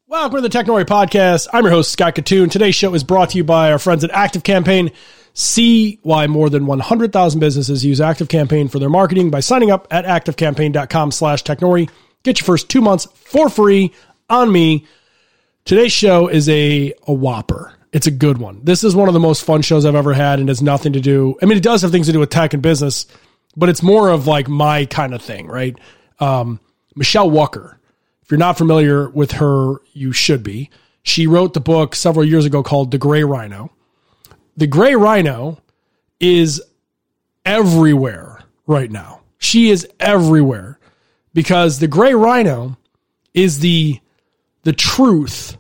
Welcome to the Technori Podcast. I'm your host, Scott Katoon. Today's show is brought to you by our friends at ActiveCampaign. See why more than 100,000 businesses use ActiveCampaign for their marketing by signing up at activecampaign.com/Technori. Get your first 2 months for free on me. Today's show is a whopper. It's a good one. This is one of the most fun shows I've ever had and has nothing to do. I mean, it does have things to do with tech and business, but it's more of like my kind of thing, right? Michelle Walker. If you're not familiar with her, you should be. She wrote the book several years ago called The Gray Rhino. The Gray Rhino is everywhere right now. She is everywhere because the Gray Rhino is the truth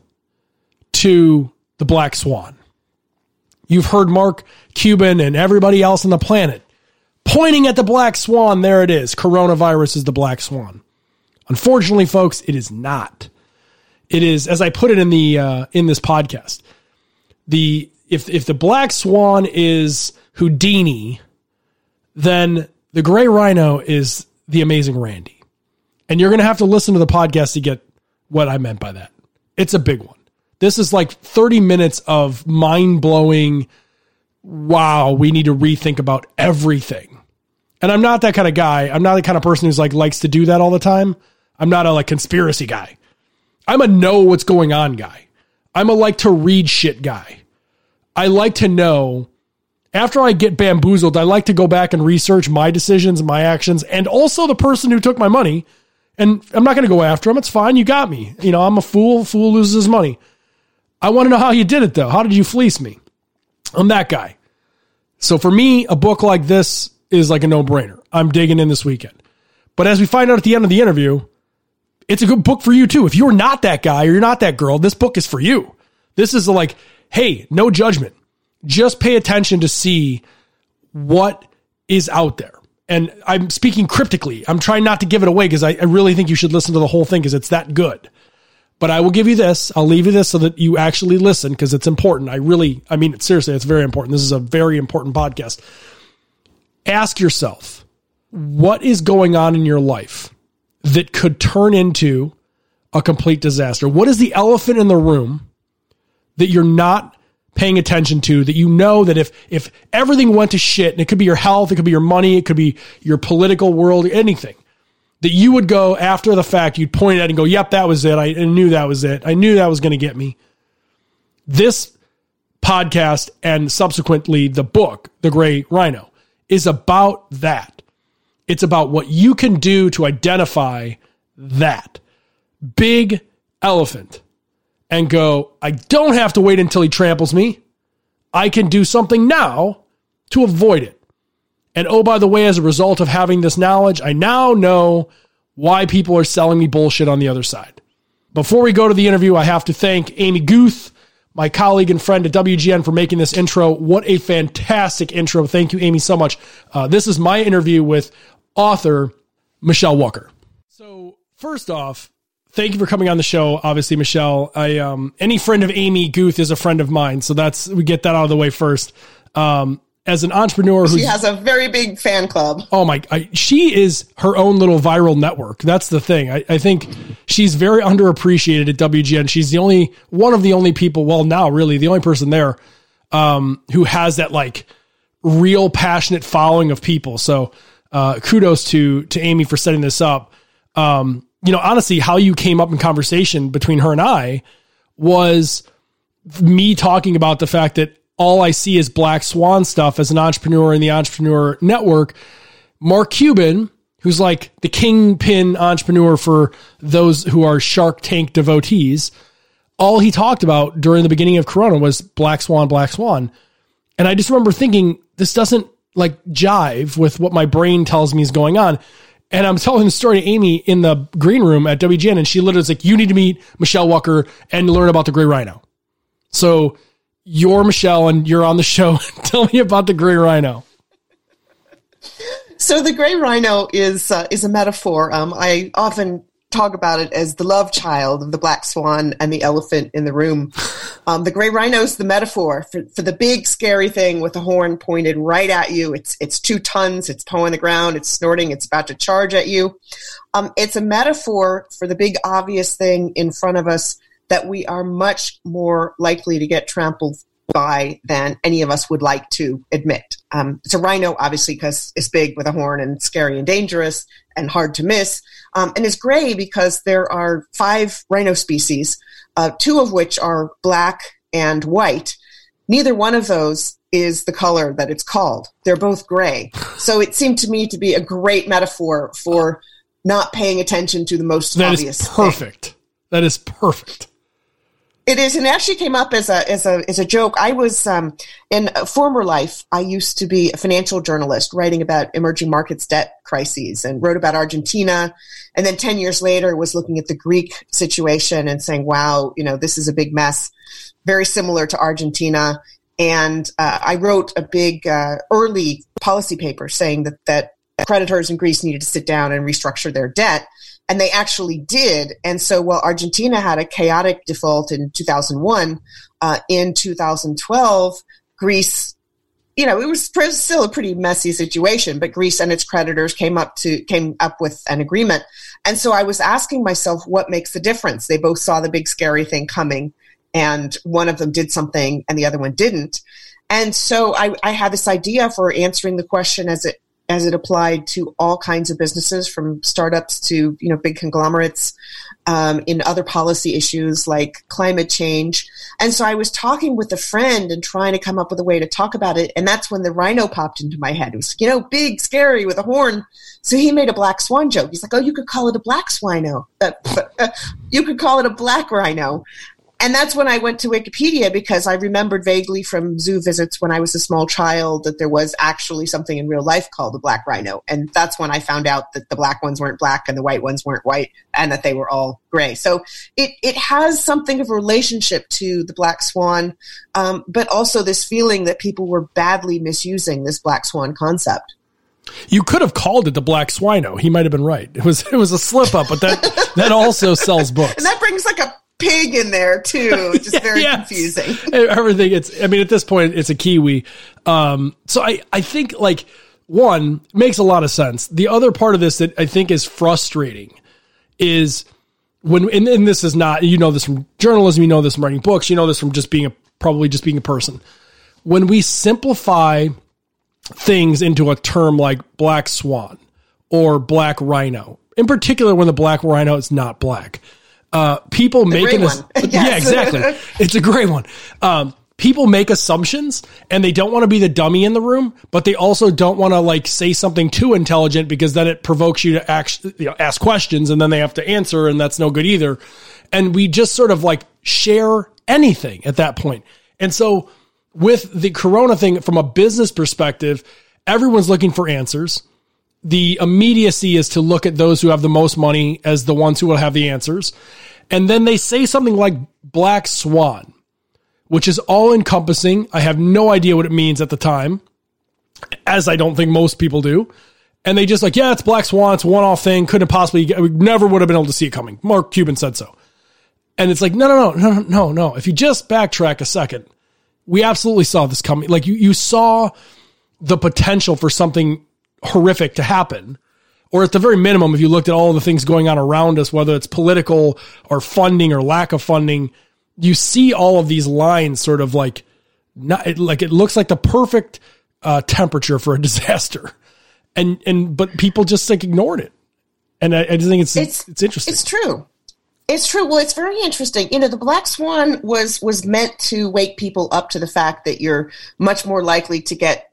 to the Black Swan. You've heard Mark Cuban and everybody else on the planet pointing at the Black Swan. There it is. Coronavirus is the Black Swan. Unfortunately, folks, it is not. It is, as I put it in this podcast, if the Black Swan is Houdini, then the Gray Rhino is the Amazing Randy. And you're going to have to listen to the podcast to get what I meant by that. It's a big one. This is like 30 minutes of mind-blowing, wow, we need to rethink about everything. And I'm not that kind of guy. I'm not the kind of person who's like likes to do that all the time. I'm not a like conspiracy guy. I'm a know what's going on guy. I'm a like to read shit guy. I like to know after I get bamboozled, I like to go back and research my decisions, my actions, and also the person who took my money. And I'm not going to go after him. It's fine. You got me. You know, I'm a fool. Fool loses his money. I want to know how you did it though. How did you fleece me? I'm that guy. So for me, a book like this is like a no-brainer. I'm digging in this weekend. But as we find out at the end of the interview, it's a good book for you too. If you're not that guy or you're not that girl, this book is for you. This is like, hey, no judgment. Just pay attention to see what is out there. And I'm speaking cryptically. I'm trying not to give it away because I really think you should listen to the whole thing because it's that good. But I will give you this. I'll leave you this so that you actually listen because it's important. I mean it seriously. It's very important. This is a very important podcast. Ask yourself, what is going on in your life that could turn into a complete disaster? What is the elephant in the room that you're not paying attention to, that you know that if everything went to shit, and it could be your health, it could be your money, it could be your political world, anything, that you would go after the fact, you'd point at and go, yep, that was it. I knew that was it. I knew that was going to get me. This podcast and subsequently the book, The Gray Rhino, is about that. It's about what you can do to identify that big elephant and go, I don't have to wait until he tramples me. I can do something now to avoid it. And oh, by the way, as a result of having this knowledge, I now know why people are selling me bullshit on the other side. Before we go to the interview, I have to thank Amy Guth, my colleague and friend at WGN, for making this intro. What a fantastic intro. Thank you, Amy, so much. This is my interview with author Michelle Walker. So first off, thank you for coming on the show. Obviously, Michelle, any friend of Amy Guth is a friend of mine. So we get that out of the way first. As an entrepreneur she has a very big fan club. Oh my, she is her own little viral network. That's the thing. I think she's very underappreciated at WGN. She's one of the only people, well, now really the only person there, who has that like real passionate following of people. So, kudos to Amy for setting this up. Honestly, how you came up in conversation between her and I was me talking about the fact that all I see is Black Swan stuff as an entrepreneur in the Entrepreneur Network. Mark Cuban, who's like the kingpin entrepreneur for those who are Shark Tank devotees, all he talked about during the beginning of Corona was Black Swan, Black Swan. And I just remember thinking, this doesn't like jive with what my brain tells me is going on. And I'm telling the story to Amy in the green room at WGN, and she literally was like, you need to meet Michelle Walker and learn about the Gray Rhino. So you're Michelle and you're on the show. Tell me about the Gray Rhino. So the Gray Rhino is a metaphor. I often talk about it as the love child of the black swan and the elephant in the room. The gray rhino is the metaphor for the big scary thing with the horn pointed right at you. It's 2 tons. It's toe on the ground. It's snorting. It's about to charge at you. It's a metaphor for the big obvious thing in front of us that we are much more likely to get trampled by than any of us would like to admit. It's a rhino, obviously, because it's big with a horn and scary and dangerous and hard to miss. And it's gray because there are 5 rhino species, 2 of which are black and white. Neither one of those is the color that it's called. They're both gray. So it seemed to me to be a great metaphor for not paying attention to the most obvious thing. That is perfect. That is perfect. It is, and it actually came up as a joke. I was in a former life. I used to be a financial journalist, writing about emerging markets debt crises, and wrote about Argentina. And then 10 years later, was looking at the Greek situation and saying, "Wow, this is a big mess, very similar to Argentina." And I wrote a big early policy paper saying that creditors in Greece needed to sit down and restructure their debt. And they actually did. And so while Argentina had a chaotic default in 2001, in 2012, Greece, it was still a pretty messy situation, but Greece and its creditors came up with an agreement. And so I was asking myself, what makes the difference? They both saw the big scary thing coming, and one of them did something and the other one didn't. And so I had this idea for answering the question as it applied to all kinds of businesses, from startups to big conglomerates, in other policy issues like climate change. And so I was talking with a friend and trying to come up with a way to talk about it, and that's when the rhino popped into my head. It was big, scary with a horn. So he made a black swan joke. He's like, "Oh, you could call it a black swino. You could call it a black rhino." And that's when I went to Wikipedia, because I remembered vaguely from zoo visits when I was a small child that there was actually something in real life called the black rhino. And that's when I found out that the black ones weren't black and the white ones weren't white, and that they were all gray. So it has something of a relationship to the black swan, but also this feeling that people were badly misusing this black swan concept. You could have called it the black swino. He might have been right. It was a slip up, but that also sells books. And that brings like a pig in there too, which is very confusing. Everything. At this point, it's a Kiwi. So I think one makes a lot of sense. The other part of this that I think is frustrating is when, and this is not, this from journalism, this from writing books, this from just being a person. When we simplify things into a term like black swan or black rhino, in particular, when the black rhino is not black, people making this, yeah, exactly. It's a gray one. People make assumptions, and they don't want to be the dummy in the room, but they also don't want to say something too intelligent, because then it provokes you to ask questions, and then they have to answer, and that's no good either. And we just sort of share anything at that point. And so with the Corona thing, from a business perspective, everyone's looking for answers. The immediacy is to look at those who have the most money as the ones who will have the answers. And then they say something like black swan, which is all encompassing. I have no idea what it means at the time, as I don't think most people do. And they just it's black swan. It's a one-off thing. Couldn't possibly, we never would have been able to see it coming. Mark Cuban said so. And it's no. If you just backtrack a second, we absolutely saw this coming. You saw the potential for something horrific to happen, or at the very minimum, if you looked at all of the things going on around us, whether it's political or funding or lack of funding, you see all of these lines sort of it looks like the perfect temperature for a disaster, but people just ignored it, and I just think it's interesting. It's true. It's true. Well, it's very interesting. The black swan was meant to wake people up to the fact that you're much more likely to get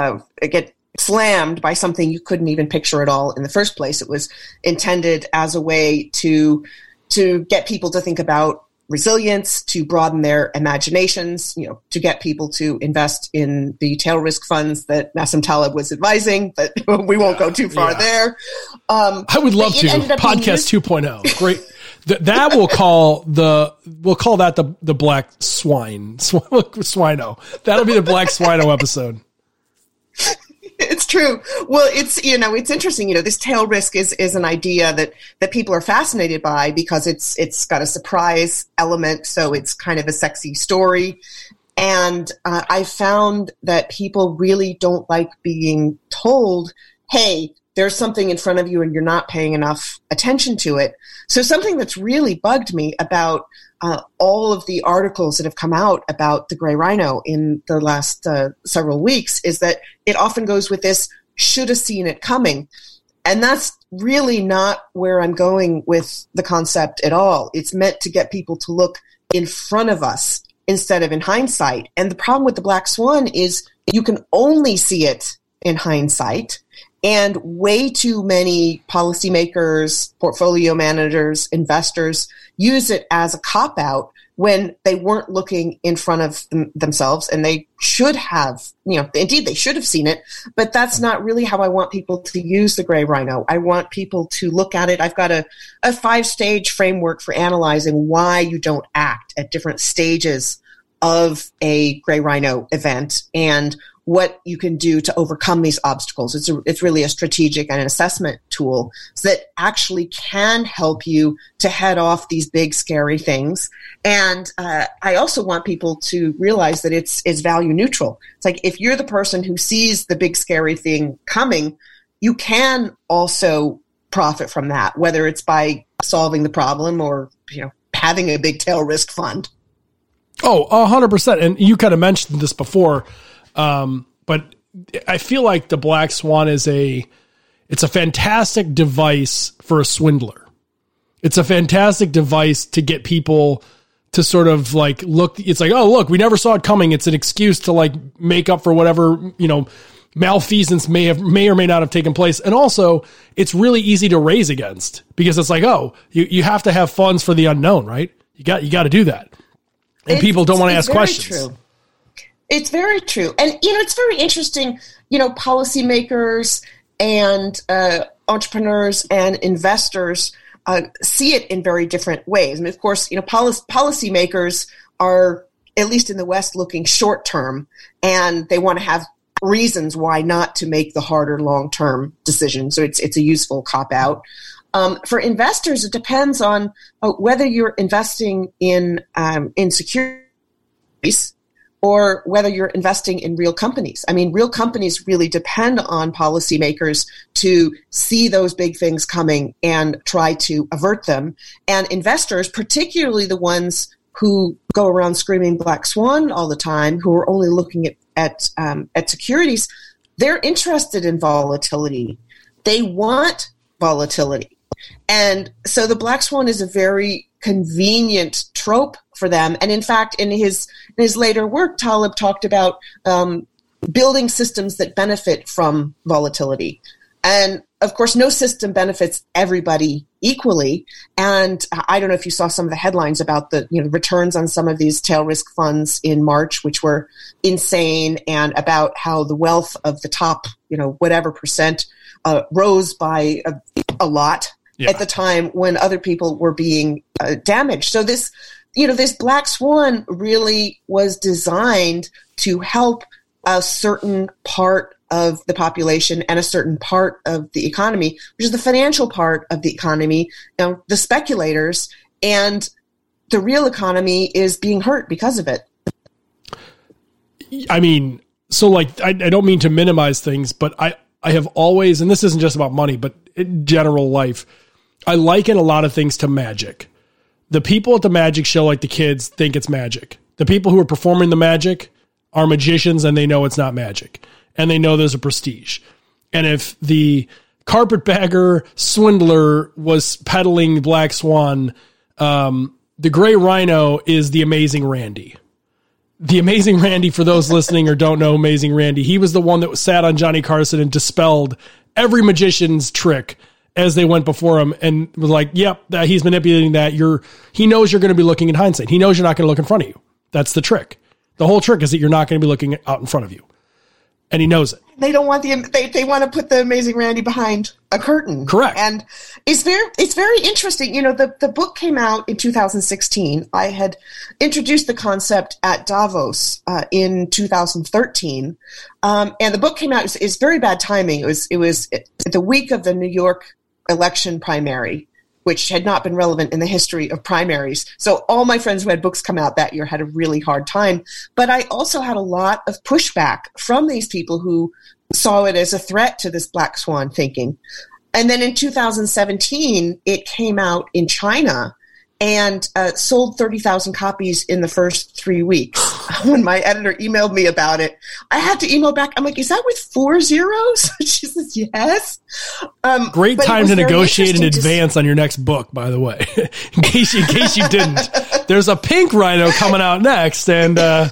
slammed by something you couldn't even picture at all in the first place. It was intended as a way to get people to think about resilience, to broaden their imaginations, to get people to invest in the tail risk funds that Nassim Taleb was advising, but we won't go too far there. I would love to. Podcast 2.0. Great. That we'll call that the black swino. That'll be the black swino episode. It's true. Well, it's interesting. This tail risk is an idea that people are fascinated by, because it's got a surprise element. So it's kind of a sexy story. And I found that people really don't like being told, hey, there's something in front of you and you're not paying enough attention to it. So something that's really bugged me about all of the articles that have come out about the gray rhino in the last several weeks is that it often goes with this should have seen it coming. And that's really not where I'm going with the concept at all. It's meant to get people to look in front of us instead of in hindsight. And the problem with the black swan is you can only see it in hindsight. And way too many policymakers, portfolio managers, investors use it as a cop-out when they weren't looking in front of themselves, and they should have, indeed they should have seen it, but that's not really how I want people to use the gray rhino. I want people to look at it. I've got a 5-stage framework for analyzing why you don't act at different stages of a gray rhino event and what you can do to overcome these obstacles. It's really a strategic and an assessment tool that actually can help you to head off these big, scary things. And I also want people to realize that it's value neutral. It's like if you're the person who sees the big, scary thing coming, you can also profit from that, whether it's by solving the problem or having a big tail risk fund. Oh, 100%. And you kind of mentioned this before. But I feel like the black swan it's a fantastic device for a swindler. It's a fantastic device to get people to sort of like look. It's like, oh, look, we never saw it coming. It's an excuse to like make up for whatever, malfeasance may or may not have taken place. And also it's really easy to raise against because it's like, oh, you have to have funds for the unknown, right? You got to do that. And people don't want to ask questions. True. It's very true. And, it's very interesting, policymakers and entrepreneurs and investors see it in very different ways. And of course, policymakers are, at least in the West, looking short term, and they want to have reasons why not to make the harder long-term decision. So it's a useful cop-out. For investors, it depends on whether you're investing in securities or whether you're investing in real companies. I mean, real companies really depend on policymakers to see those big things coming and try to avert them. And investors, particularly the ones who go around screaming black swan all the time, who are only looking at securities, they're interested in volatility. They want volatility. And so the black swan is a very convenient trope for them. And in fact, in his later work, Taleb talked about building systems that benefit from volatility. And of course, no system benefits everybody equally. And I don't know if you saw some of the headlines about the returns on some of these tail risk funds in March, which were insane, and about how the wealth of the top, whatever percent rose by a lot. Yeah. At the time when other people were being damaged. So this black swan really was designed to help a certain part of the population and a certain part of the economy, which is the financial part of the economy, the speculators, and the real economy is being hurt because of it. I mean, so like, I don't mean to minimize things, but I have always, and this isn't just about money, but in general life, I liken a lot of things to magic. The people at the magic show, like the kids, think it's magic. The people who are performing the magic are magicians, and they know it's not magic. And they know there's a prestige. And if the carpetbagger swindler was peddling Black Swan, the Gray Rhino is the Amazing Randy. The Amazing Randy, for those listening or don't know Amazing Randy, he was the one that sat on Johnny Carson and dispelled every magician's trick as they went before him, and was like, yep, he's manipulating that. He knows you're going to be looking in hindsight. He knows you're not going to look in front of you. That's the trick. The whole trick is that you're not going to be looking out in front of you. And he knows it. They don't want they want to put the Amazing Randy behind a curtain. Correct. And it's very interesting. The book came out in 2016. I had introduced the concept at Davos in 2013. And the book came out, it's very bad timing. It was the week of the New York election primary. which had not been relevant in the history of primaries. So all my friends who had books come out that year had a really hard time. But I also had a lot of pushback from these people who saw it as a threat to this black swan thinking. And then in 2017, it came out in China and sold 30,000 copies in the first 3 weeks. When my editor emailed me about it, I had to email back. I'm like, is that with 4 zeros? She says, yes. Great time to negotiate in advance on your next book, by the way, in case you didn't. There's a pink rhino coming out next, and but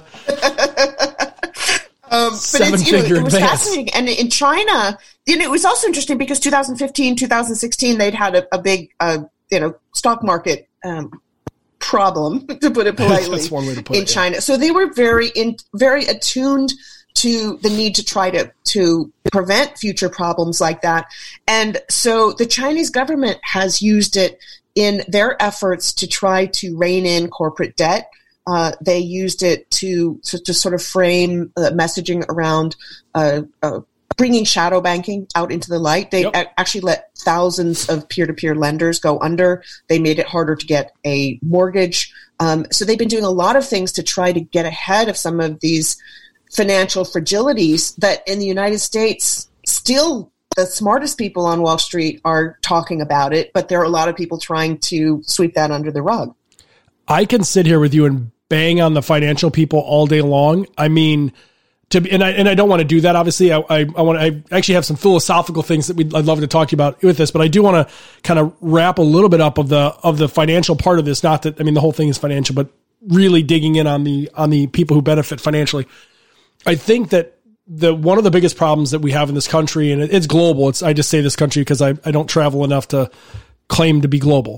it was fascinating. And in China, it was also interesting because 2015, 2016, they'd had a big, stock market problem, to put it politely, That's one way to put it, China. So they were very attuned to the need to try to prevent future problems like that. And so the Chinese government has used it in their efforts to try to rein in corporate debt. They used it to sort of frame messaging around bringing shadow banking out into the light. They actually let thousands of peer-to-peer lenders go under. They made it harder to get a mortgage. So they've been doing a lot of things to try to get ahead of some of these financial fragilities that in the United States, still the smartest people on Wall Street are talking about it, but there are a lot of people trying to sweep that under the rug. I can sit here with you and bang on the financial people all day long. I mean, and I don't want to do that. Obviously, I actually have some philosophical things that I'd love to talk to you about with this, but I do want to kind of wrap a little bit up of the financial part of this. Not that, I mean, the whole thing is financial, but really digging in on the people who benefit financially. I think that one of the biggest problems that we have in this country, and it's global. I just say this country because I don't travel enough to claim to be global.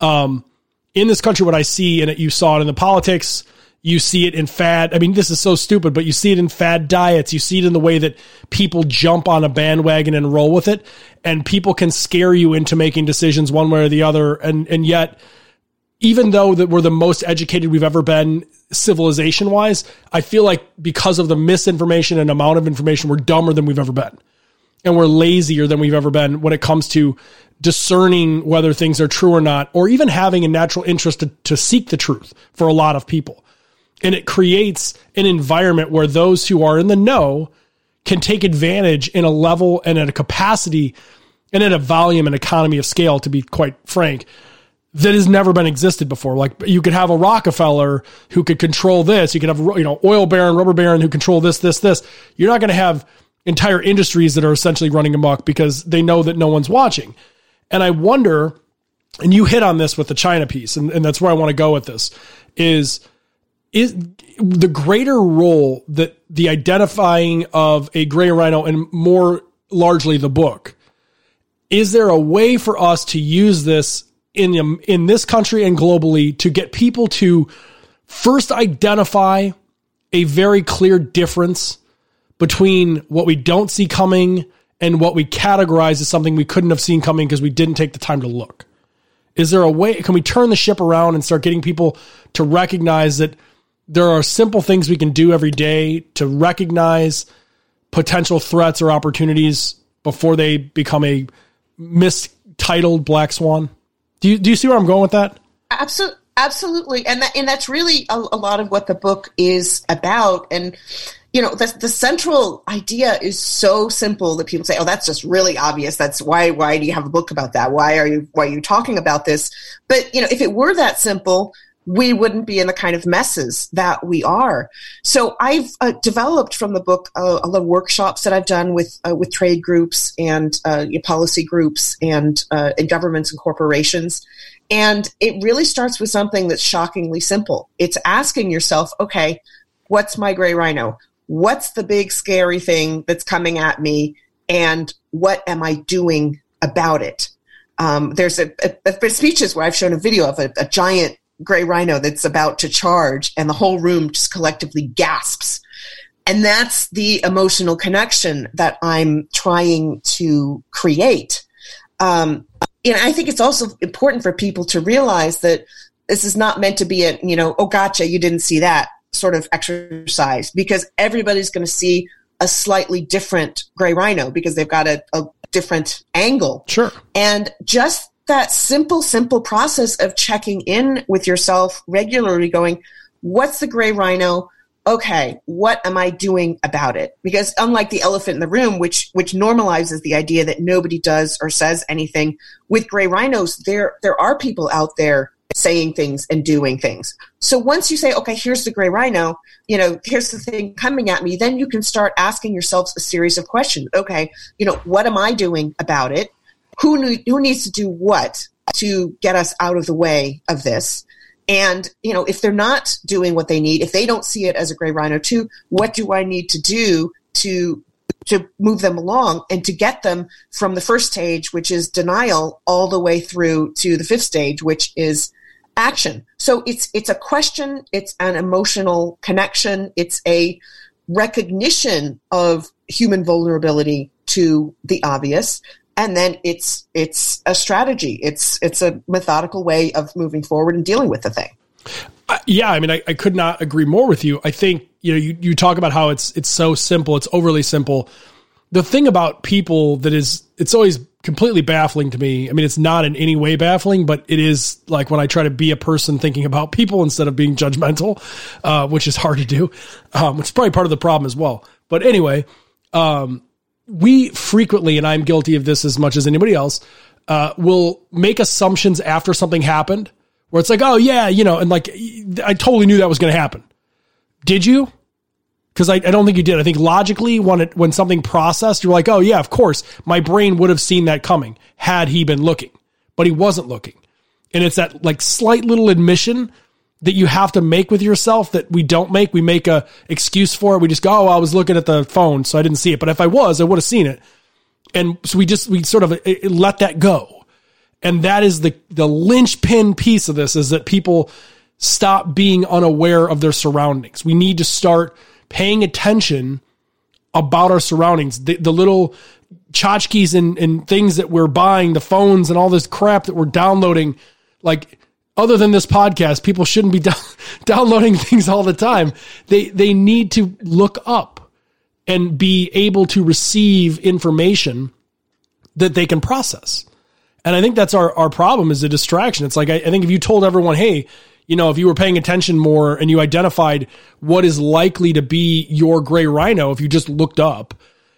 In this country, what I see, and you saw it in the politics, you see it in fad. I mean, this is so stupid, but you see it in fad diets. You see it in the way that people jump on a bandwagon and roll with it, and people can scare you into making decisions one way or the other. And yet, even though that we're the most educated we've ever been civilization wise, I feel like because of the misinformation and amount of information, we're dumber than we've ever been. And we're lazier than we've ever been when it comes to discerning whether things are true or not, or even having a natural interest to seek the truth for a lot of people. And it creates an environment where those who are in the know can take advantage in a level and at a capacity and at a volume and economy of scale, to be quite frank, that has never been existed before. Like, you could have a Rockefeller who could control this. You could have, oil baron, rubber baron who control this. You're not going to have entire industries that are essentially running amok because they know that no one's watching. And I wonder, and you hit on this with the China piece, and that's where I want to go with this, is the greater role that the identifying of a gray rhino, and more largely the book, is there a way for us to use this in this country and globally to get people to first identify a very clear difference between what we don't see coming and what we categorize as something we couldn't have seen coming because we didn't take the time to look? Is there a way, can we turn the ship around and start getting people to recognize that there are simple things we can do every day to recognize potential threats or opportunities before they become a mistitled black swan? Do you see where I'm going with that? Absolutely. And that's really a lot of what the book is about. And, the central idea is so simple that people say, oh, that's just really obvious. That's why do you have a book about that? Why are you talking about this? But, if it were that simple, we wouldn't be in the kind of messes that we are. So I've developed from the book a lot of workshops that I've done with trade groups and policy groups and governments and corporations. And it really starts with something that's shockingly simple. It's asking yourself, okay, what's my gray rhino? What's the big scary thing that's coming at me? And what am I doing about it? There's speeches where I've shown a video of a giant gray rhino that's about to charge, and the whole room just collectively gasps. And that's the emotional connection that I'm trying to create. I think it's also important for people to realize that this is not meant to be a, oh, gotcha, you didn't see that sort of exercise, because everybody's going to see a slightly different gray rhino because they've got a different angle. Sure. And just that simple process of checking in with yourself regularly, going, what's the gray rhino? Okay, what am I doing about it? Because unlike the elephant in the room, which normalizes the idea that nobody does or says anything, with gray rhinos, there are people out there saying things and doing things. So once you say, okay, here's the gray rhino, here's the thing coming at me, then you can start asking yourselves a series of questions. Okay, what am I doing about it? Who needs to do what to get us out of the way of this? And, if they're not doing what they need, if they don't see it as a gray rhino too, what do I need to do to move them along and to get them from the first stage, which is denial, all the way through to the fifth stage, which is action. So it's a question, it's an emotional connection, it's a recognition of human vulnerability to the obvious. And then it's a strategy. It's a methodical way of moving forward and dealing with the thing. Yeah, I mean, I could not agree more with you. I think, you talk about how it's so simple, it's overly simple. The thing about people that it's always completely baffling to me. I mean, it's not in any way baffling, but it is like when I try to be a person thinking about people instead of being judgmental, which is hard to do, which is probably part of the problem as well. But anyway, we frequently, and I'm guilty of this as much as anybody else, will make assumptions after something happened where it's like, oh yeah, and like, I totally knew that was going to happen. Did you? Because I don't think you did. I think logically when something processed, you're like, oh yeah, of course, my brain would have seen that coming had he been looking, but he wasn't looking. And it's that like slight little admission that you have to make with yourself that we don't make. We make a excuse for it. We just go, oh, I was looking at the phone, so I didn't see it. But if I was, I would have seen it. And so we sort of let that go. And that is the linchpin piece of this, is that people stop being unaware of their surroundings. We need to start paying attention about our surroundings, the little tchotchkes and things that we're buying, the phones and all this crap that we're downloading. Like, other than this podcast, people shouldn't be downloading things all the time. They need to look up and be able to receive information that they can process. And I think that's our problem, is the distraction. It's like, I think if you told everyone, hey, if you were paying attention more and you identified what is likely to be your gray rhino, if you just looked up,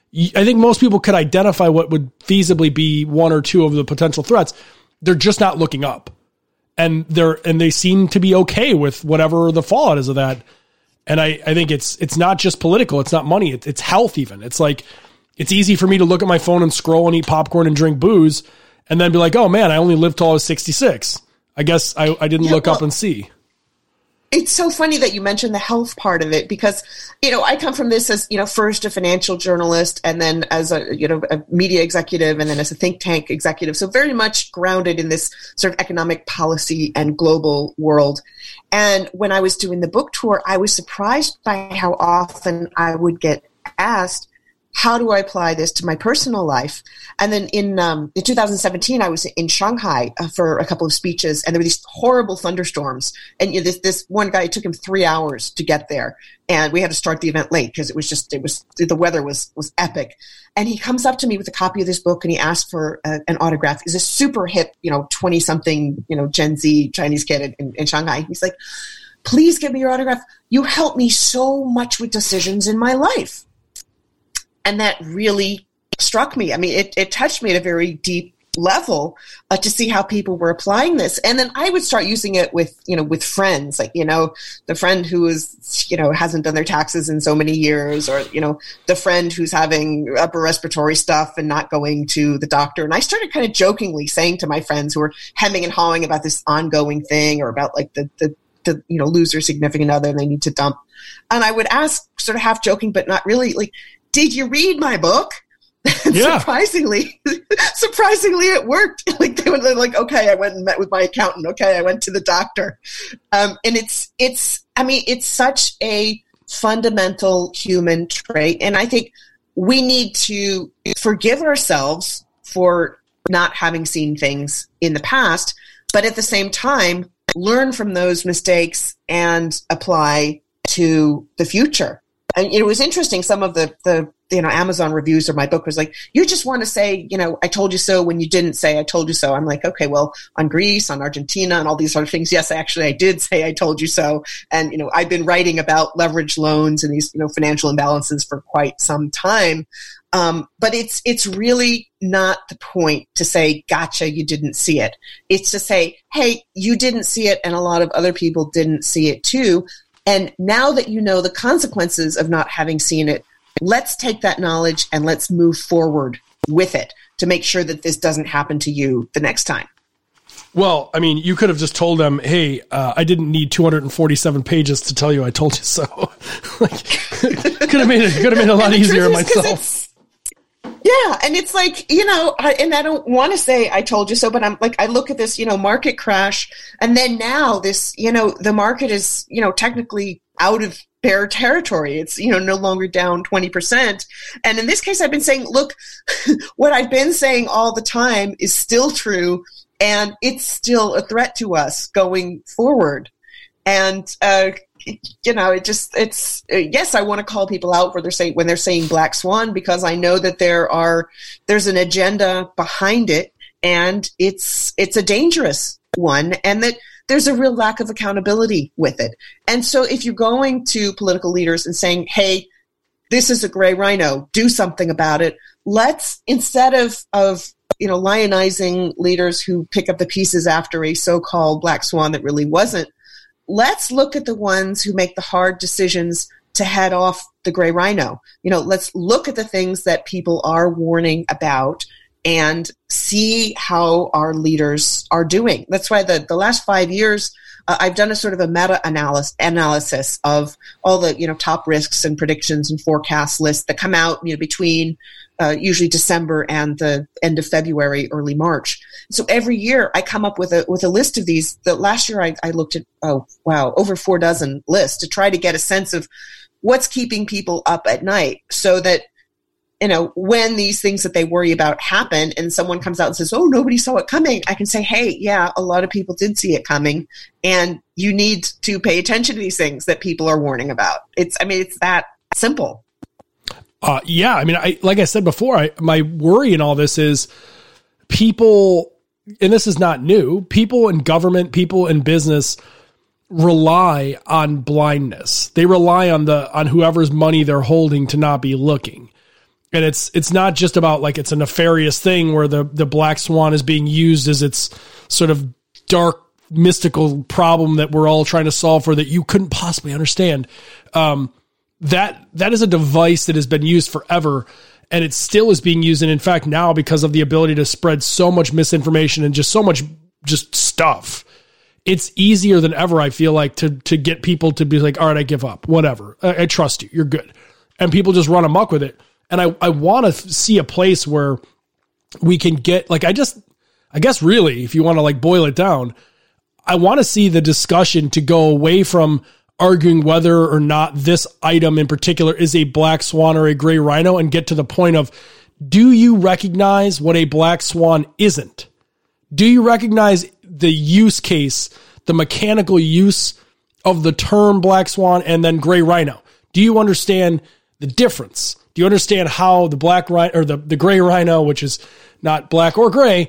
I think most people could identify what would feasibly be one or two of the potential threats. They're just not looking up. And they seem to be okay with whatever the fallout is of that. And I think it's not just political. It's not money. It's health even. It's like, it's easy for me to look at my phone and scroll and eat popcorn and drink booze and then be like, oh man, I only lived till I was 66. I guess I didn't look up and see. It's so funny that you mentioned the health part of it, because, I come from this as, first a financial journalist, and then as a media executive, and then as a think tank executive. So very much grounded in this sort of economic policy and global world. And when I was doing the book tour, I was surprised by how often I would get asked, how do I apply this to my personal life? And then in 2017, I was in Shanghai for a couple of speeches, and there were these horrible thunderstorms. And this one guy, it took him 3 hours to get there, and we had to start the event late because the weather was epic. And he comes up to me with a copy of this book, and he asked for an autograph. He's a super hip, 20-something, Gen Z Chinese kid in Shanghai. He's like, please give me your autograph. You helped me so much with decisions in my life. And that really struck me. I mean, it touched me at a very deep level to see how people were applying this. And then I would start using it with friends, like, the friend who is, hasn't done their taxes in so many years, or, the friend who's having upper respiratory stuff and not going to the doctor. And I started kind of jokingly saying to my friends who were hemming and hawing about this ongoing thing, or about like the lose their significant other and they need to dump. And I would ask, sort of half joking, but not really, like, did you read my book? Yeah. Surprisingly, it worked. Like, they're like, okay, I went and met with my accountant. Okay, I went to the doctor. And it's such a fundamental human trait. And I think we need to forgive ourselves for not having seen things in the past, but at the same time, learn from those mistakes and apply to the future. And it was interesting. Some of the Amazon reviews of my book was like, you just want to say, I told you so when you didn't say I told you so. I'm like, okay, well, on Greece, on Argentina, and all these other things. Yes, actually, I did say I told you so. And, I've been writing about leveraged loans and these, financial imbalances for quite some time. But it's really not the point to say, gotcha, you didn't see it. It's to say, hey, you didn't see it, and a lot of other people didn't see it too. And now that you know the consequences of not having seen it, let's take that knowledge and let's move forward with it to make sure that this doesn't happen to you the next time. Well, I mean, you could have just told them, hey, I didn't need 247 pages to tell you I told you so. Could have made it a lot easier on myself. Yeah. And it's like, and I don't want to say I told you so, but I'm like, I look at this, market crash. And then now this, the market is, technically out of bear territory. It's, no longer down 20%. And in this case, I've been saying, look, what I've been saying all the time is still true. And it's still a threat to us going forward. And, yes, I want to call people out when they're saying black swan, because I know that there's an agenda behind it, and it's a dangerous one, and that there's a real lack of accountability with it. And so if you're going to political leaders and saying, hey, this is a gray rhino, do something about it. Let's, instead of lionizing leaders who pick up the pieces after a so-called black swan that really wasn't, let's look at the ones who make the hard decisions to head off the gray rhino. Let's look at the things that people are warning about and see how our leaders are doing. That's why the last 5 years, I've done a sort of a meta-analysis of all the, top risks and predictions and forecast lists that come out, between usually December and the end of February, early March. So every year I come up with a list of these. The last year I looked at, over 4 dozen lists to try to get a sense of what's keeping people up at night, so that, when these things that they worry about happen and someone comes out and says, oh, nobody saw it coming, I can say, hey, yeah, a lot of people did see it coming, and you need to pay attention to these things that people are warning about. It's that simple. Yeah. I mean, like I said before, my worry in all this is people, and this is not new, people in government, people in business rely on blindness. They rely on whoever's money they're holding to not be looking. And it's not just about like it's a nefarious thing where the black swan is being used as its sort of dark mystical problem that we're all trying to solve for that you couldn't possibly understand. That is a device that has been used forever, and it still is being used. And in fact, now because of the ability to spread so much misinformation and just so much just stuff, it's easier than ever, I feel like, to get people to be like, all right, I give up, whatever. I trust you. You're good. And people just run amok with it. And I want to see a place where we can get, like, I guess really, if you want to like boil it down, I want to see the discussion to go away from arguing whether or not this item in particular is a black swan or a gray rhino, and get to the point of, do you recognize what a black swan isn't? Do you recognize the use case, the mechanical use of the term black swan and then gray rhino? Do you understand the difference? Do you understand how the black rhino or the gray rhino, which is not black or gray,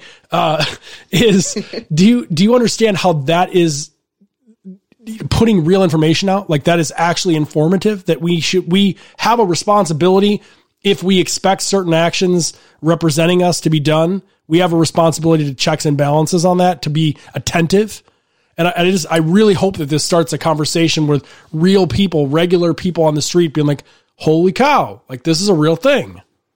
is? Do you understand how that is putting real information out? Like, that is actually informative. That we have a responsibility, if we expect certain actions representing us to be done. We have a responsibility to checks and balances on that, to be attentive. And I really hope that this starts a conversation with real people, regular people on the street being like, holy cow, like, this is a real thing.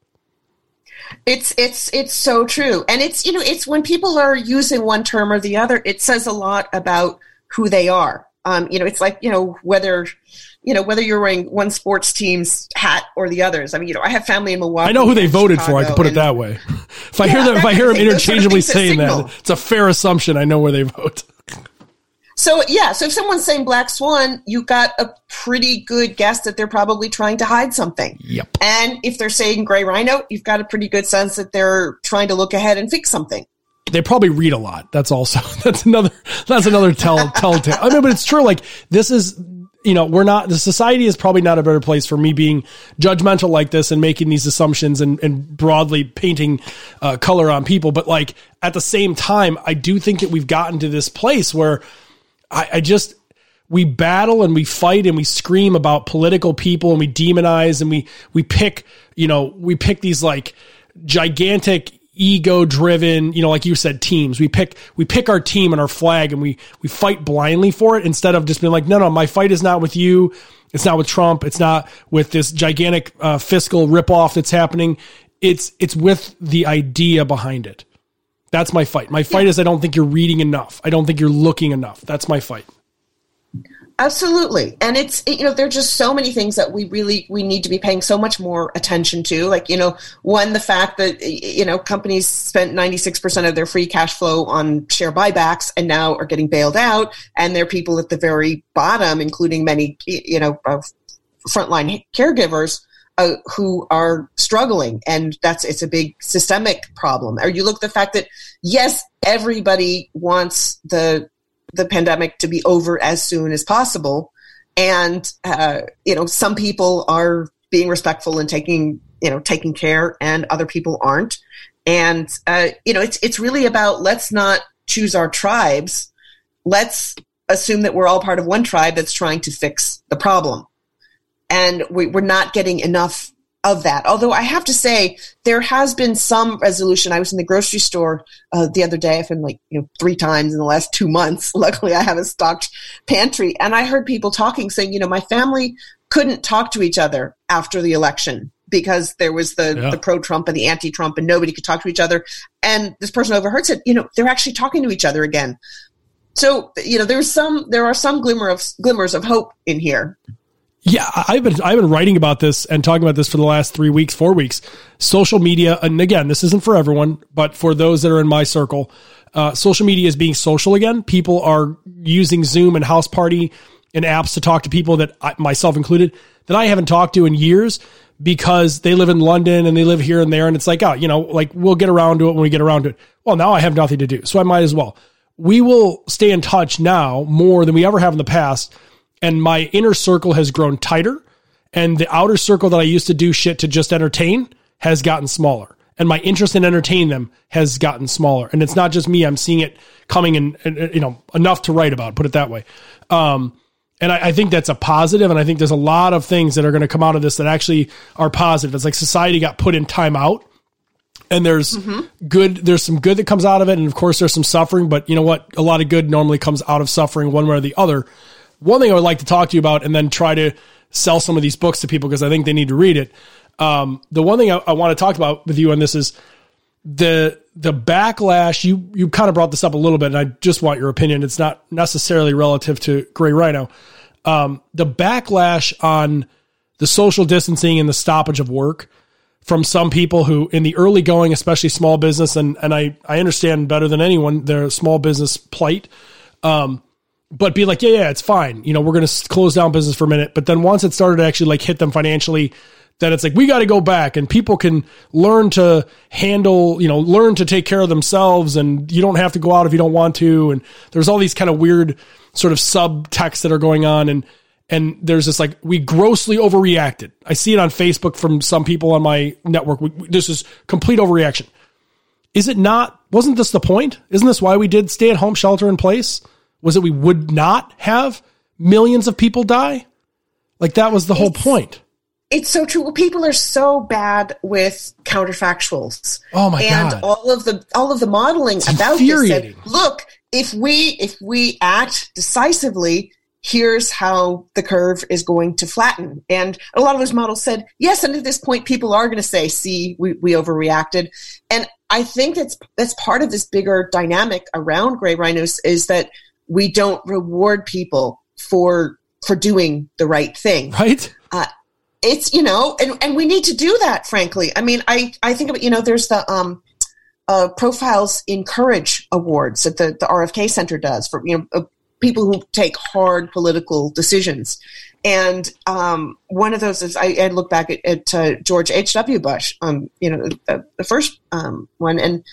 It's so true. And it's when people are using one term or the other, it says a lot about who they are. It's like, whether you're wearing one sports team's hat or the others. I mean, I have family in Milwaukee. I know who they voted for. I can put it that way. If I hear them interchangeably saying that, it's a fair assumption I know where they vote. So if someone's saying black swan, you got a pretty good guess that they're probably trying to hide something. Yep. And if they're saying gray rhino, you've got a pretty good sense that they're trying to look ahead and fix something. They probably read a lot. That's another telltale. I mean, but it's true. Like, this is, the society is probably not a better place for me being judgmental like this and making these assumptions and broadly painting color on people. But like at the same time, I do think that we've gotten to this place where we battle and we fight and we scream about political people and we demonize and we pick these like gigantic ego driven, like you said, teams. We pick our team and our flag and we fight blindly for it instead of just being like, no, my fight is not with you. It's not with Trump. It's not with this gigantic fiscal ripoff that's happening. It's with the idea behind it. That's my fight. My fight is I don't think you're reading enough. I don't think you're looking enough. That's my fight. Absolutely. And there are just so many things that we need to be paying so much more attention to. Like, one, the fact that, companies spent 96% of their free cash flow on share buybacks and now are getting bailed out. And there are people at the very bottom, including many, frontline caregivers who are struggling. And it's a big systemic problem. Or you look at the fact that, yes, everybody wants the pandemic to be over as soon as possible. And, some people are being respectful and taking care and other people aren't. And, it's really about, let's not choose our tribes. Let's assume that we're all part of one tribe that's trying to fix the problem. And we're not getting enough of that. Although I have to say, there has been some resolution. I was in the grocery store the other day. I've been 3 times in the last 2 months. Luckily, I have a stocked pantry. And I heard people talking, saying, my family couldn't talk to each other after the election because there was the pro-Trump and the anti-Trump and nobody could talk to each other. And this person overheard said, they're actually talking to each other again. So, there are some glimmers of hope in here. Yeah, I've been writing about this and talking about this for the last 4 weeks. Social media, and again, this isn't for everyone, but for those that are in my circle, social media is being social again. People are using Zoom and House Party and apps to talk to people that myself included, that I haven't talked to in years because they live in London and they live here and there. And it's like, we'll get around to it when we get around to it. Well, now I have nothing to do, so I might as well. We will stay in touch now more than we ever have in the past. And my inner circle has grown tighter, and the outer circle that I used to do shit to just entertain has gotten smaller, and my interest in entertaining them has gotten smaller. And it's not just me. I'm seeing it coming in, enough to write about, put it that way. And I think that's a positive. And I think there's a lot of things that are going to come out of this that actually are positive. It's like society got put in timeout, and there's there's some good that comes out of it. And of course there's some suffering, but you know what? A lot of good normally comes out of suffering one way or the other. One thing I would like to talk to you about, and then try to sell some of these books to people because I think they need to read it. The one thing I want to talk about with you on this is the backlash. You kind of brought this up a little bit, and I just want your opinion. It's not necessarily relative to Gray Rhino. The backlash on the social distancing and the stoppage of work from some people who, in the early going, especially small business, and I understand better than anyone their small business plight. But be like, yeah, it's fine. We're going to close down business for a minute. But then once it started to actually hit them financially, then it's like, we got to go back and people can learn to handle, learn to take care of themselves. And you don't have to go out if you don't want to. And there's all these kind of weird sort of subtexts that are going on. And there's this we grossly overreacted. I see it on Facebook from some people on my network. This is complete overreaction. Is it not? Wasn't this the point? Isn't this why we did stay at home, shelter in place? Was it we would not have millions of people die? That was the whole point. It's so true. Well, people are so bad with counterfactuals. Oh my God. And all of the modeling about this said, look, if we act decisively, here's how the curve is going to flatten. And a lot of those models said, yes, and at this point people are going to say, see, we overreacted. And I think that's part of this bigger dynamic around Gray Rhinos is that we don't reward people for doing the right thing. Right. It's, and we need to do that, frankly. I mean, I think of, there's the Profiles in Courage Awards that the RFK Center does for, people who take hard political decisions. And one of those is I look back at George H.W. Bush, the first one, and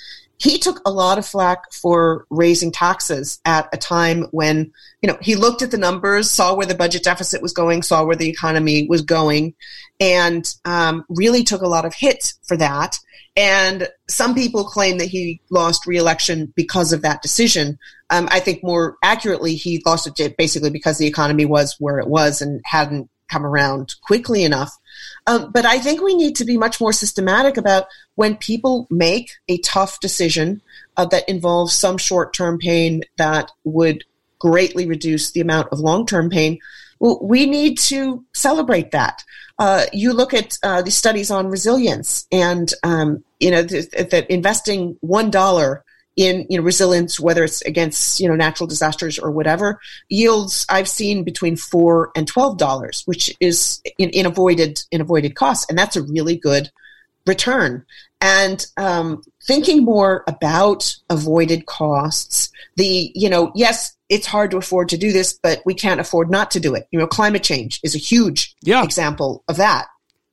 he took a lot of flack for raising taxes at a time when, he looked at the numbers, saw where the budget deficit was going, saw where the economy was going, and really took a lot of hits for that. And some people claim that he lost re-election because of that decision. I think more accurately, he lost it basically because the economy was where it was and hadn't come around quickly enough. But I think we need to be much more systematic about when people make a tough decision that involves some short-term pain that would greatly reduce the amount of long-term pain. Well, we need to celebrate that. You look at the studies on resilience, and that investing $1 in resilience, whether it's against natural disasters or whatever, yields I've seen between $4 and $12, which is in avoided costs, and that's a really good return. And thinking more about avoided costs, yes, it's hard to afford to do this, but we can't afford not to do it. Climate change is a huge example of that.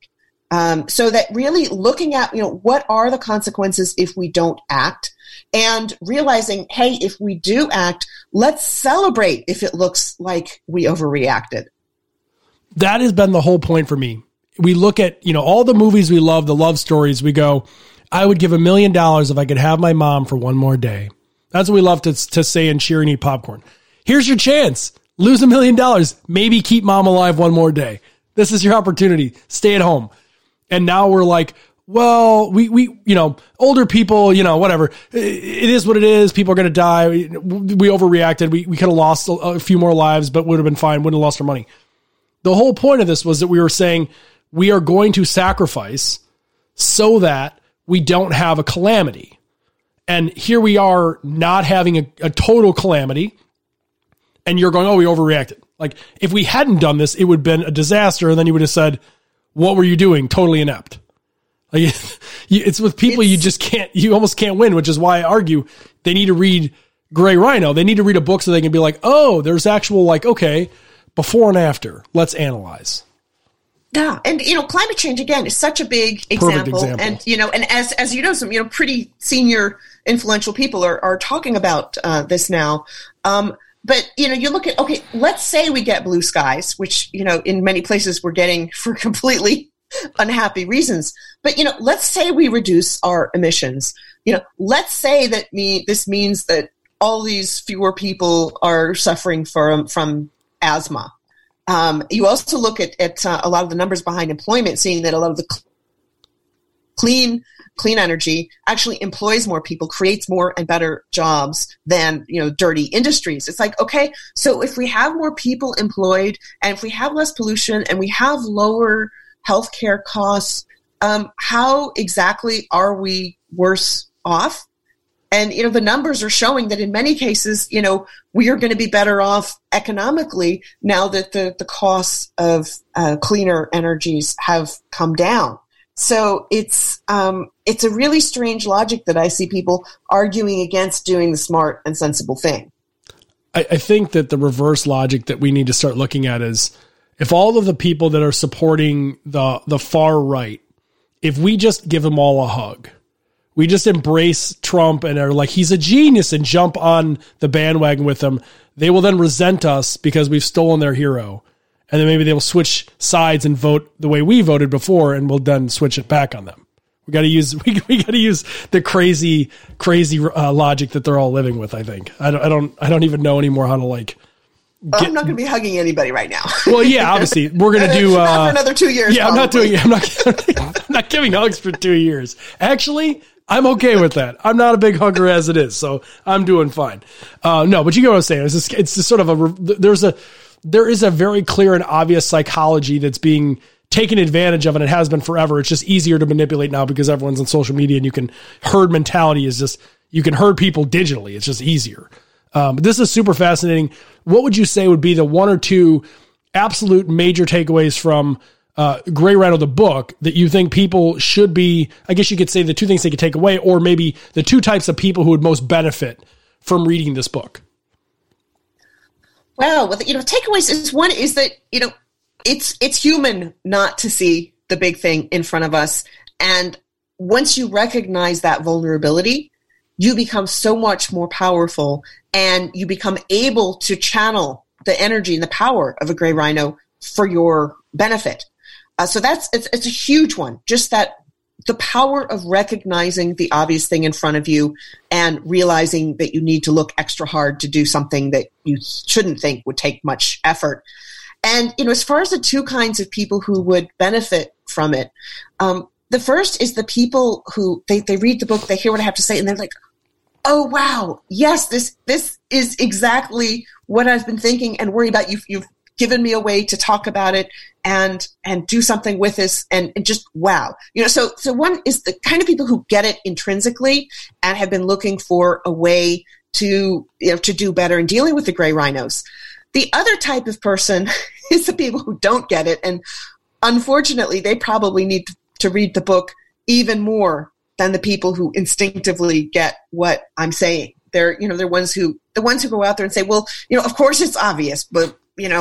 So that really looking at, what are the consequences if we don't act, and realizing, hey, if we do act, let's celebrate if it looks like we overreacted. That has been the whole point for me. We look at, all the movies we love, the love stories, we go, I would give $1 million if I could have my mom for one more day. That's what we love to say and cheer and eat popcorn. Here's your chance. Lose $1 million. Maybe keep mom alive one more day. This is your opportunity. Stay at home. And now we're like, well, we older people, whatever. It is what it is. People are going to die. We overreacted. We could have lost a few more lives, but would have been fine. Wouldn't have lost our money. The whole point of this was that we were saying we are going to sacrifice so that we don't have a calamity. And here we are not having a total calamity. And you're going, oh, we overreacted. Like if we hadn't done this, it would have been a disaster. And then you would have said, what were you doing? Totally inept. Like it's with people you almost can't win, which is why I argue they need to read Gray Rhino. They need to read a book so they can be like, oh, there's actual okay, before and after. Let's analyze. Yeah. And, climate change, again, is such a big example. And, and as you know, some, pretty senior influential people are talking about this now. But, you look at, okay, let's say we get blue skies, which, in many places we're getting for completely unhappy reasons. But, let's say we reduce our emissions. Let's say that this means that all these fewer people are suffering from asthma. You also look at a lot of the numbers behind employment, seeing that a lot of the clean energy actually employs more people, creates more and better jobs than, dirty industries. It's like, okay, so if we have more people employed and if we have less pollution and we have lower healthcare costs, how exactly are we worse off? And, the numbers are showing that in many cases, we are going to be better off economically now that the costs of cleaner energies have come down. So it's a really strange logic that I see people arguing against doing the smart and sensible thing. I think that the reverse logic that we need to start looking at is if all of the people that are supporting the far right, if we just give them all a hug, we just embrace Trump and are like, he's a genius and jump on the bandwagon with him, they will then resent us because we've stolen their hero. And then maybe they will switch sides and vote the way we voted before, and we'll then switch it back on them. We got to use the crazy logic that they're all living with. I think I don't even know anymore how to I'm not going to be hugging anybody right now. Well, yeah, obviously we're going to do not for another 2 years. Yeah, probably. I'm not giving hugs for 2 years. Actually, I'm okay with that. I'm not a big hugger as it is, so I'm doing fine. No, but you get what I'm saying. It's just sort of there is a very clear and obvious psychology that's being taken advantage of, and it has been forever. It's just easier to manipulate now because everyone's on social media, and herd mentality is just, you can herd people digitally. It's just easier. But this is super fascinating. What would you say would be the one or two absolute major takeaways from Gray Rhino, the book, that you think people should be, I guess you could say the two things they could take away, or maybe the two types of people who would most benefit from reading this book? Well, takeaways is one is that, it's human not to see the big thing in front of us. And once you recognize that vulnerability, you become so much more powerful, and you become able to channel the energy and the power of a gray rhino for your benefit. So it's a huge one. Just that the power of recognizing the obvious thing in front of you and realizing that you need to look extra hard to do something that you shouldn't think would take much effort. And, as far as the two kinds of people who would benefit from it, the first is the people who they read the book, they hear what I have to say, and they're like, oh, wow, yes, this is exactly what I've been thinking and worried about. You've given me a way to talk about it and do something with this, and just wow. So one is the kind of people who get it intrinsically and have been looking for a way to do better in dealing with the gray rhinos. The other type of person is the people who don't get it, and unfortunately, they probably need to read the book even more than the people who instinctively get what I'm saying. They're the ones who go out there and say, well, of course it's obvious, but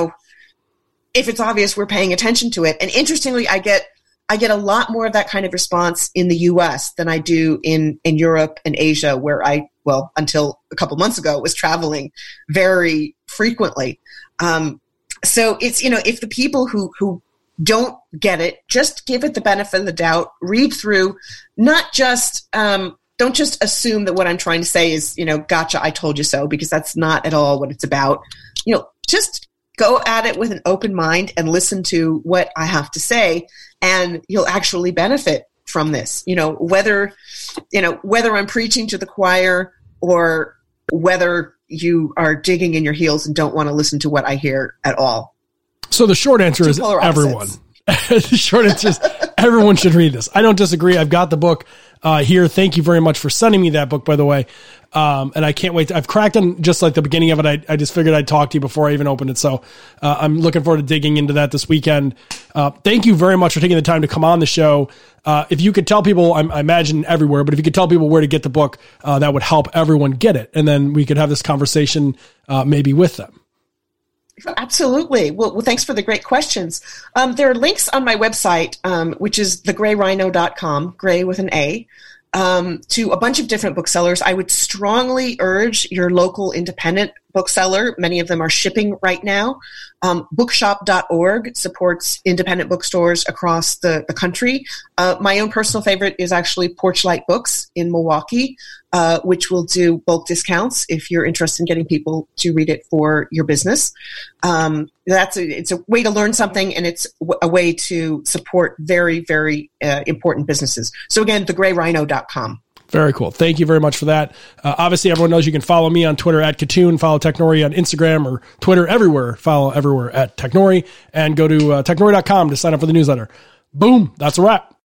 if it's obvious, we're paying attention to it. And interestingly, I get a lot more of that kind of response in the U.S. than I do in Europe and Asia, where until a couple months ago, was traveling very frequently. So it's, if the people who don't get it, just give it the benefit of the doubt, read through, don't just assume that what I'm trying to say is, gotcha, I told you so, because that's not at all what it's about. Just go at it with an open mind and listen to what I have to say, and you'll actually benefit from this. Whether I'm preaching to the choir or whether you are digging in your heels and don't want to listen to what I hear at all. So the short answer is everyone. The short answer is everyone should read this. I don't disagree. I've got the book here. Thank you very much for sending me that book, by the way. And I can't wait. I've cracked on just like the beginning of it. I just figured I'd talk to you before I even opened it. So I'm looking forward to digging into that this weekend. Thank you very much for taking the time to come on the show. If you could tell people, I imagine everywhere, but if you could tell people where to get the book, that would help everyone get it. And then we could have this conversation maybe with them. Absolutely. Well, thanks for the great questions. There are links on my website, which is thegrayrhino.com, gray with an A, to a bunch of different booksellers. I would strongly urge your local independent bookseller. Many of them are shipping right now. Bookshop.org supports independent bookstores across the country. My own personal favorite is actually Porchlight Books in Milwaukee, which will do bulk discounts if you're interested in getting people to read it for your business. It's a way to learn something, and it's a way to support very, very important businesses. So again, thegrayrhino.com. Very cool. Thank you very much for that. Obviously, everyone knows you can follow me on Twitter at Katoon, follow Technori on Instagram or Twitter everywhere. Follow everywhere at Technori, and go to technori.com to sign up for the newsletter. Boom. That's a wrap.